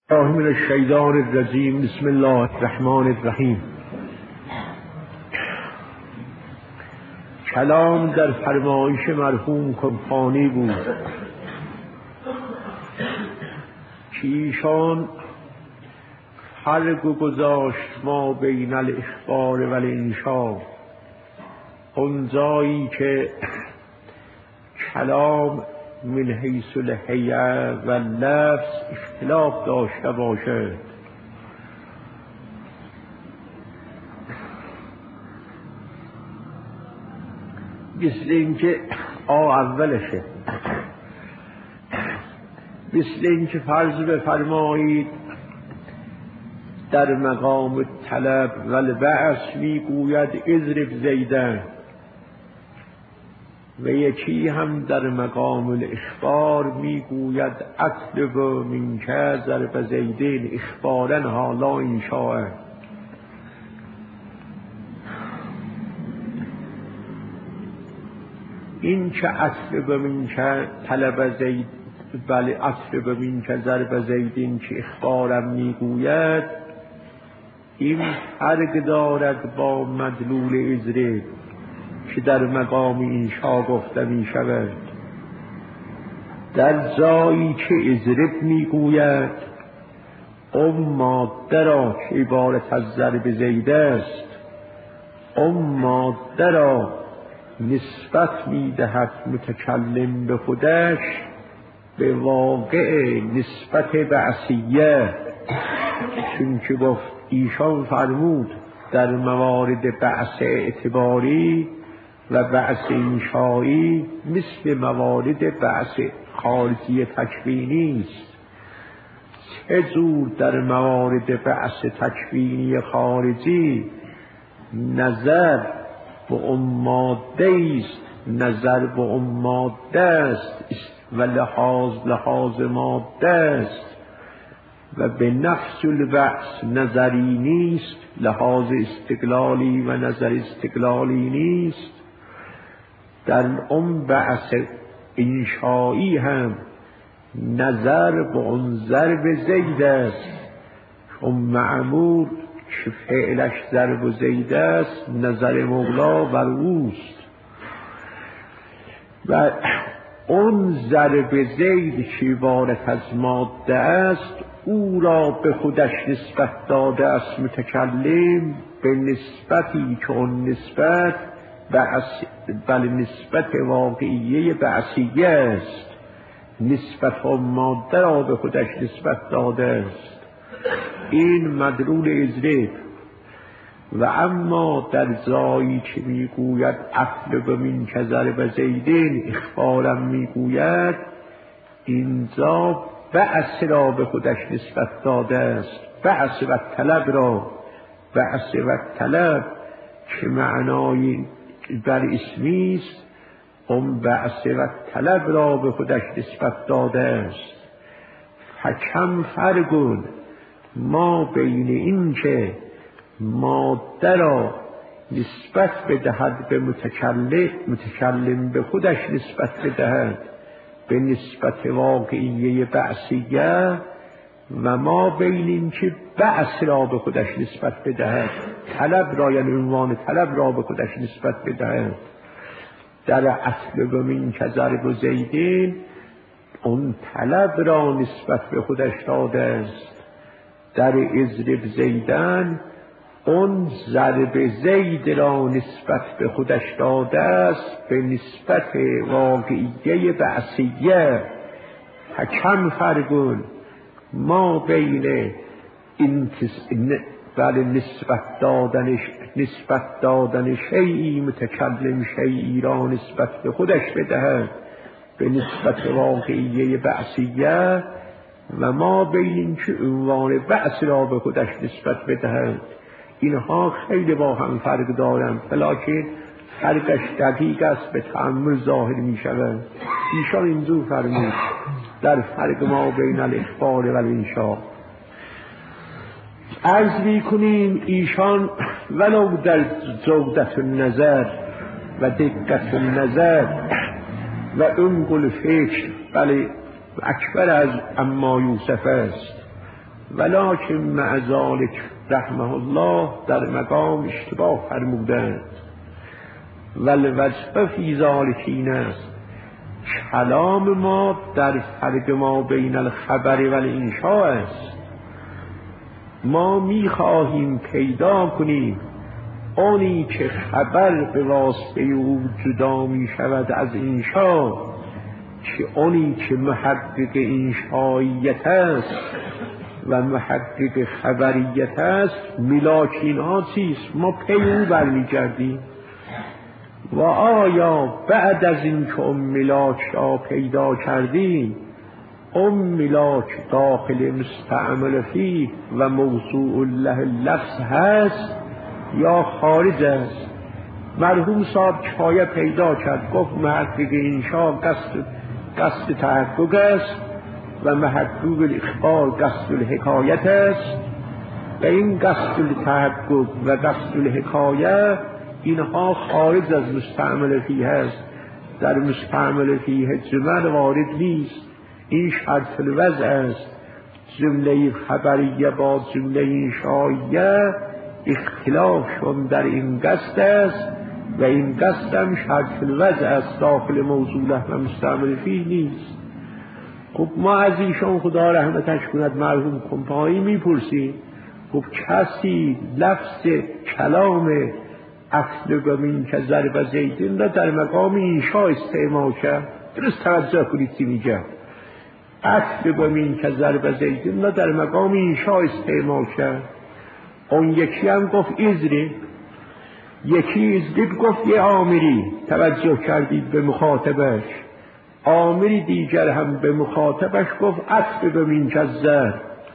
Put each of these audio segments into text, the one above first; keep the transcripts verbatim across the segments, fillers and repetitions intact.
الله من الشیطان الرجیم. بسم الله الرحمن الرحیم. کلام در فرمایش مرحوم کنفانی بود که ایشان فرق گذاشت ما بین الاخبار و الانشا، اون جایی که کلام من حیث الهیئه و لفظ اختلاف داشته باشد. مثل اینکه آ اولشه، مثل اینکه فرض بفرمایید در مقام طلب و البعث میگوید اضرب زیدن، و یکی هم در مقام الاخبار میگوید اطلب منک ضرب زیدین اخبارا حالا انشاء. این که اطلب منک طلب زید، بله اطلب منک ضرب زیدین که اخبارم میگوید، این فرق دارد با مدلول اضرب که در مقام انشا گفته می شود. در جایی که اضرب می گوید اون ماده را که عبارت از ضرب زید است، اون ماده را نسبت می دهد متکلم به خودش به واقع نسبت بعثیه، چون که گفت ایشان فرمود در موارد بعث اعتباری و بعث انشایی مثل موارد بعث خارجی تکوینی است. چه جور در موارد بعث تکوینی خارجی نظر به اون ماده است، نظر به اون ماده است و لحاظ لحاظ ماده است، و به نفس البعث نظری نیست، لحاظ استقلالی و نظر استقلالی نیست. در اون بعث انشایی هم نظر به اون ضرب زید است، اون معمول که فعلش ضرب زید است نظر مولا بر اوست، و اون ضرب زید که عبارت از ماده است او را به خودش نسبت داده است متکلم به نسبتی که اون نسبت بل نسبت واقعیه بعثیه است، نسبت اون ماده را به خودش نسبت داده است. این مدلول اضرب. و اما در جایی که میگوید اطلب منک ضرب زیدین اخبارم میگوید، اینجا بعث را به خودش نسبت داده است، بعث و طلب را، بعث و طلب که معنای بر اسمی است، اون بعث و طلب را به خودش نسبت داده است. فکم فرقون ما بین این که ماده را نسبت بدهد به متکلم، متکلم به خودش نسبت بدهد به نسبت واقعیه بعثیه، و ما بین این که بعث را به خودش نسبت بدهد، طلب را یعنی عنوان طلب را به خودش نسبت بدهد. در اطلب منک ضرب زیدین اون طلب را نسبت به خودش داده است، در اضرب زیدن اون ضرب زید را نسبت به خودش داده است به نسبت واقعیه بعثیه. حکم فرقون ما بین این بله نسبت دادنش نسبت دادن شیئی متکلم شیئی را نسبت به خودش بدهد به نسبت واقعیه بعثیه، و ما بین که عنوان بعث را به خودش نسبت بدهد. اینها خیلی با هم فرق دارند، ولیکن فرقش دقیق است، به تأمل ظاهر می شود. ایشان اینجور فرمود در فرق ما بین الاخبار و الانشا. عرض می کنیم ایشان ولو در جودت النظر و دقت النظر و عمق الفکر بله اکبر از اما یوسف است، ولکن مع ذلک رحمه الله در مقام اشتباه فرمودند. والوجه فی ذلک این است کلام ما در فرق ما بین الخبر و الانشاء است. ما میخواهیم پیدا کنیم آنی که خبر به واسطه او جدا می شود از انشا، که آنی که محقق انشاییت است و محقق خبریت است ملاک اینها چیست؟ ما پی او برمیگردیم. و آیا بعد از این که ام ملاک را پیدا کردیم ام ملاک داخل مستعمل فیه و موضوع له لفظ هست یا خارج است؟ مرحوم صاحب کفایه پیدا کرد، گفت محقق انشا قصد قصد تحقق است و محقق الاخبار قصد الحکایت است و این قصد التحقق و قصد الحکایت اینها خارج از مستعمل فیه است. در مستعمل فیه جمل وارد نیست، این شرط الوضع است. جمله خبریه با جمله انشائیه اختلافشون در این قصد است و این قصد هم شرط الوضع است، داخل موضوع له و مستعمل فیه نیست. خب ما از ایشان خدا رحمتش کند مرحوم کمپایی میپرسیم، خب کسی لفظ کلام اطلب منک ضرب زیدین را در مقام انشا استعمال کرد؟ درست توجه کنید چی میگه. اطلب منک ضرب زیدین را در مقام انشا استعمال کرد. اون یکی هم گفت ازری، یکی ازری گفت یه آمری، توجه کردید به مخاطبش. آمری دیگر هم به مخاطبش گفت اطلب منک ضرب.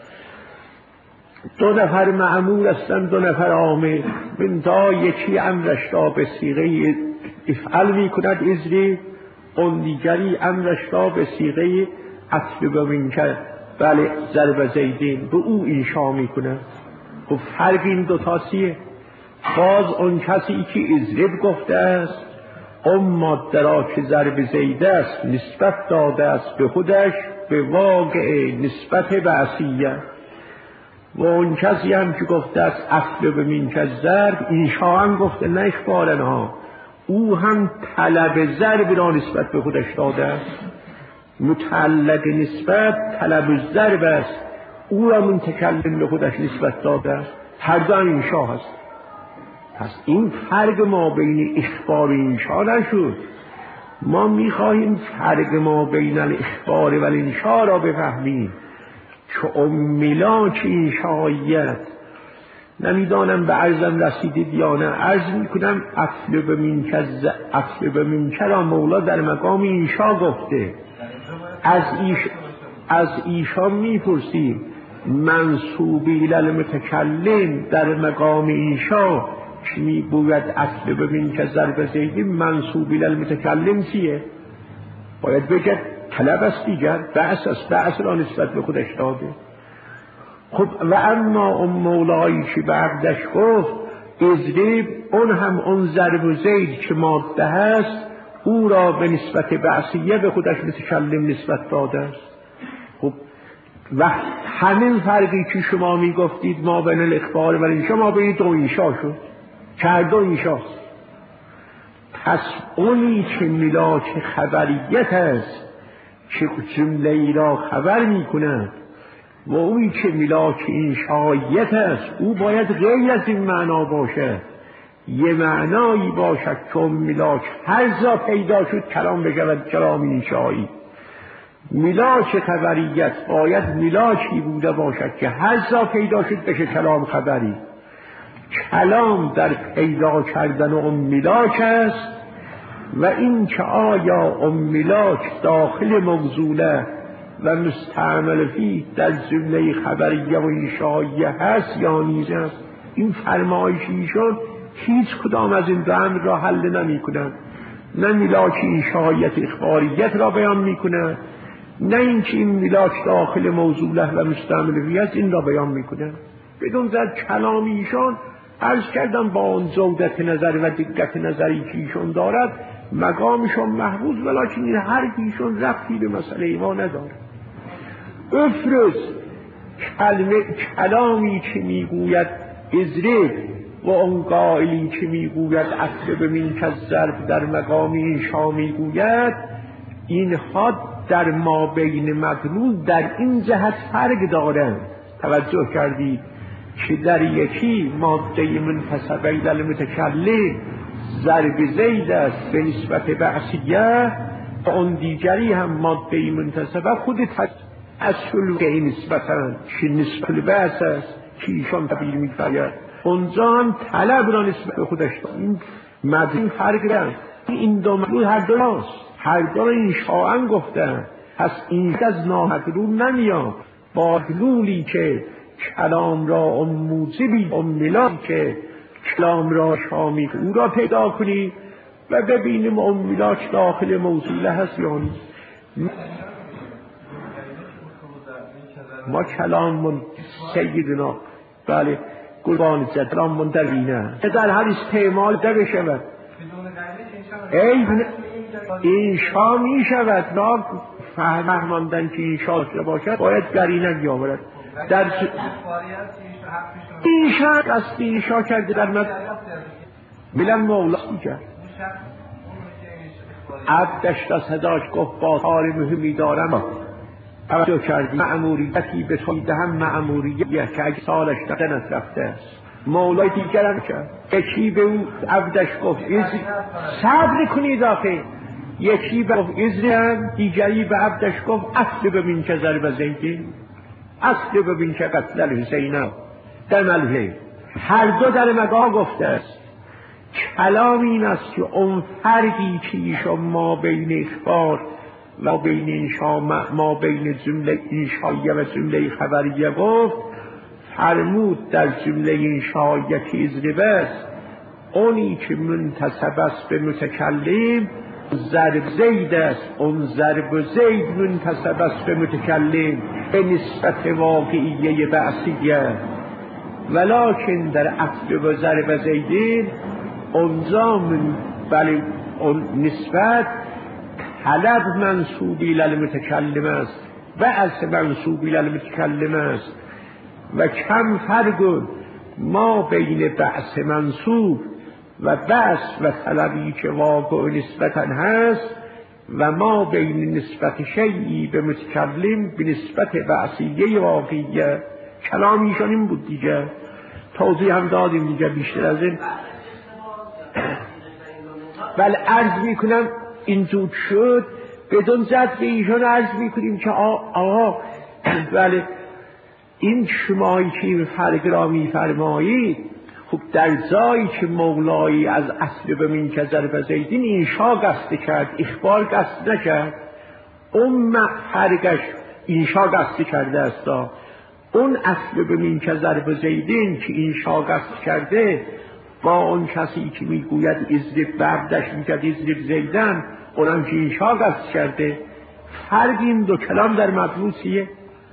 دو نفر مأمور هستند، دو نفر آمر. من دا یکی امرش را به صیغه افعل می کند ازری، اون دیگری امرش را به صیغه اطلب منک بله ضرب زیدین به او انشا می کند. خب فرق این دوتا چیه؟ باز اون کسی که ازرب گفته است اون ماده را که ضرب زید است نسبت داده است به خودش به واقع نسبت بعثیه، و اون کسی هم که گفته است اطلب منک ضرب انشا هم گفته نه اخبارنها، او هم طلب ضرب را نسبت به خودش داده است. متعلق نسبت طلب ضرب است، او را متکلم به خودش نسبت داده است، هر دو هم انشا هست. پس این فرق ما بین اخبار و انشا نشد. ما میخواهیم فرق ما بین الاخبار و الانشا را بفهمیم که امیلاک انشاییت نمیدانم به عرضم رسیدید یا نه، عرض میکنم اطلب منک اطلب منک را مولا در مقام انشا گفته. از ایش از ایشان میپرسیم منصوب الی المتکلم در مقام انشا که میگوید اطلب منک ضرب زیدین منصوب الی المتکلم چیه؟ باید بگه طلب است دیگر، بعث است، بعث را نسبت به خودش داده. خب و اما اون مولایی که به عقدش گفت ازریب، اون هم اون ضرب و زید که ماده هست او را به نسبت بعثیه به خودش متکلم نسبت داده است. خب و همین فرقی که شما می گفتید ما بین الاخبار و الانشا ما بین دو انشا شد، که دو انشاست. پس اونی که ملاک خبریت است که جمله ای را خبر می کند و اونی که ملاک انشاییت است او باید غیر از این معنا باشه، یه معنایی باشد که ملاک هر جا پیدا شد کلام بشود کلام انشایی. ملاک خبریت باید ملاکی بوده باشد که هر جا پیدا شد بشه کلام خبری. کلام در پیدا کردن اون ملاک است و این که آیا اون ملاک داخل موضوعه و مستعمل فی در جمله خبریه و انشائیه هست یا نیز است. این فرمایشیشون هیچ کدام از این دو امر را حل نمی کنند. نه ملاک انشائیت اخباریت را بیان می کنند، نه اینکه این ملاک داخل موضوعه و مستعمل فی است این را بیان می کنند. بدون در کلام ایشان عرض کردم با اون جودت نظر و دقت نظری که ایشون دارد مقامشون محفوظ، ولیکن این هر ایشون ربطی به مسئله ما نداره. افرض کلمه کلامی که میگوید ازرب و اون قائلی که میگوید اطلب منک الضرب در مقام انشا میگوید، اینها در ما بین مدلول در این جهت فرق دارند. توجه کردید که در یکی ماده منتسبه الی المتکلم ضرب زید است به نسبت بعثیه، و اون دیگری هم ماده منتسبه خود اصل که این نسبتاً که نسبت بعث است که ایشان تبییر می‌فرماید، اونجا هم طلب را نسبت به خودش دارد. این مدلول فرق دارد. این دو مدلول هر دو هست، هر دو این شاعن گفتن. پس این از نامدلول نمیاد. با مدلولی که کلام را اون موجبی اون ملاکی که کلام را شامی او را پیدا کنی و ببینیم اون ملاک داخل موصوله هست یا نیست. ما کلام سیدنا بله قربان زد کلام من در اینه در هر استعمال ده بشود ای اینشا می شود نا فهماندن که اینشا باشد باید گرینه بیاورد در اینشا قصد اینشا کرده در مد بلن مولا کرد عبدش تا صداش گفت با کار مهمی دارم توجه کردی مأموریتی به توی دهم مأموریت که اگه سالش دنت رفته است. مولای دیگرم کرد یکی به او عبدش گفت صبر کنید آخه، یکی به گفت ازرم، دیگری به عبدش گفت اصل ببین که ضرب زیدی اصل ببین که قتل الحسینه در ملحه. هر دو در مقام گفته است. کلام این است که اون فرقی که ایشان ما بین اخبار و بین انشا ما بین جمله انشاییه و جمله خبریه گفت، فرمود در جمله انشاییه که ازربه است اونی که منتسب است به متکلم ضرب زید است، اون ضرب زید منتسب است به متکلم به نسبت واقعیه بعثیه، ولکن در اصل و ضرب زیدین اونجا من بله اون نسبت طلب منصوبی للمتکلم است و اصل منصوبی للمتکلم است و کم فرق ما بین بعث منصوب و بعث و طلبی که واقع نسبتا هست و ما بین نسبت شیعی به متکلم به نسبت بعثیه واقعیه. کلامیشان این بود دیگه، توضیح هم دادیم دیگه بیشتر از این. ولی عرض میکنم اینجور شد بدون زد به ایشان عرض میکنیم که آقا ولی این شمایی که این فرق را میفرمایید، خب در جایی که مولایی از اصل به من که ضرب زیدین انشا قصد کرد اخبار قصد نکرد، اون فرقش انشا قصد کرده است. اون اصل به من که ضرب زیدین که انشا قصد کرده با اون کسی که میگوید ازرب بردش میگد ازرب زیدن اونم که انشا قصد کرده، فرق این دو کلام در مدروسیه.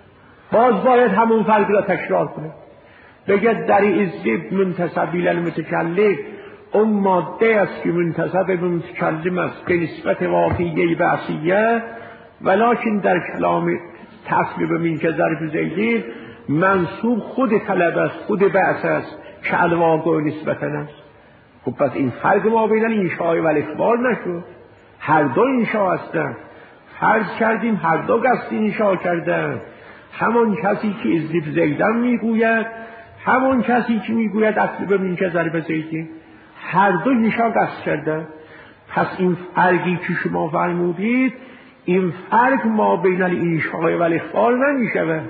باز باید همون فرق را تکرار کنه، بگه در ازرب منتسب الی المتکلم اون ماده است که منتسب به متکلم است به نسبت واقعیه بعثیه، ولکن در کلام تصل به من که ضرب زیدین منصوب خود طلب است، خود بعث است که الواقع نسبتا است. خب پس این فرق ما بین انشاء و الاخبار نشد، هر دو انشاء هستند. فرض کردیم هر دو قصد انشاء کردن، همون کسی که ازرب زیدن میگوید همون کسی که میگوید اصل به من که ضرب زیدین، هر دو انشاء قصد کردن. پس این فرقی که شما فرمودید این فرق ما بین الانشاء و الاخبار نمیشود.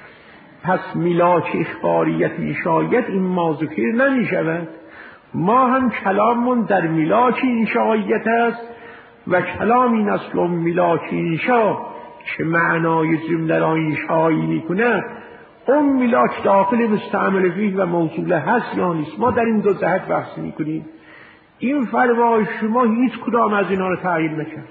پس ملاک اخباریت انشایت این مازوکر نمیشود. ما هم کلاممون در ملاک انشایت است و کلام این اصل و ملاک انشا که معنای جمله را انشایی میکنه، اون ملاک داخل مستعمل فیه و موصوله هست یا نیست. ما در این دو جهت بحث میکنیم. این فرمای شما هیچ کدام از اینا رو تعیین نکرد.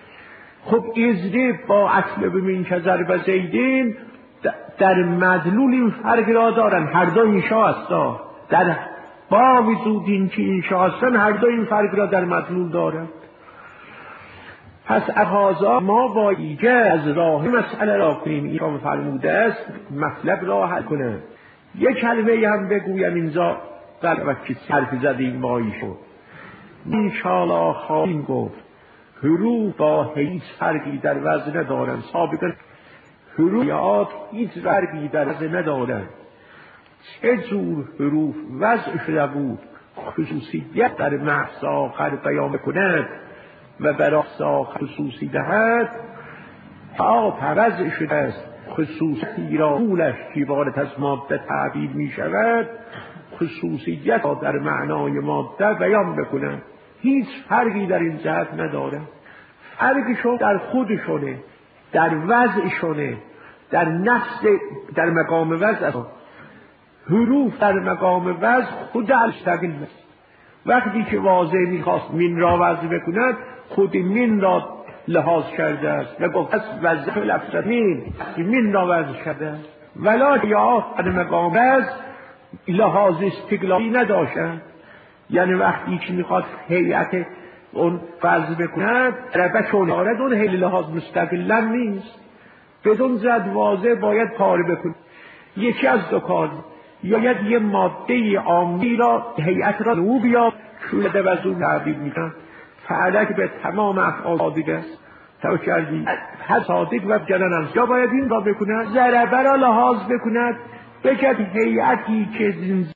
خب ازرب با اصل به من که ضرب زیدین در مدلول این فرق را دارن، هر دو انشا هستن. در با وجود این که انشا هستن هر دو این فرق را در مدلول دارن. پس اقاضا ما با ایجه از راه مسئله را کنیم. این را فرموده است مطلب را حل کنه. یک کلمه هم بگویم اینجا در وقتی حرف زدیم با ایشون. انشاءالله خواهیم گفت حروف با هیچ فرقی در وزن ندارند. سابقا حروفیات هیچ فرقی در وزن ندارند. چه جور حروف وضع شده بود خصوصیت در محض آخر بیان کند و برای آخر خصوصی دهد تا وضع شده است. خصوصی را طولش که عبارت از ماده تعبیر می شود خصوصیت را در معنای ماده بیان بکنند. هیچ فرقی در این جهت نداره. فرقشون در خودشونه، در وضعشونه، در نفس، در مقام وضع. حروف در مقام وضع خود مستقل است. وقتی که واضح میخواست من را وضع بکند خود من را لحاظ کرده است و گفت از وضع لفظ من من را وضع کرده است. ولی یا در مقام وضع لحاظ استقلالی نداشتند. یعنی وقتی که میخواد هیئت اون وضع بکند ربشون آرد اون هیئت لحاظ مستقلا نیست. بدون زد واضح باید پاره بکند. یکی از دو کار، یا یه ماده عامی را هیئت را او بیاد شده و زون تعبیر میکنن فعلک به تمام افعال صادق است. تو کردی هر صادق و جنن یا باید این را بکند ضربه را لحاظ بکند بگد هیئتی که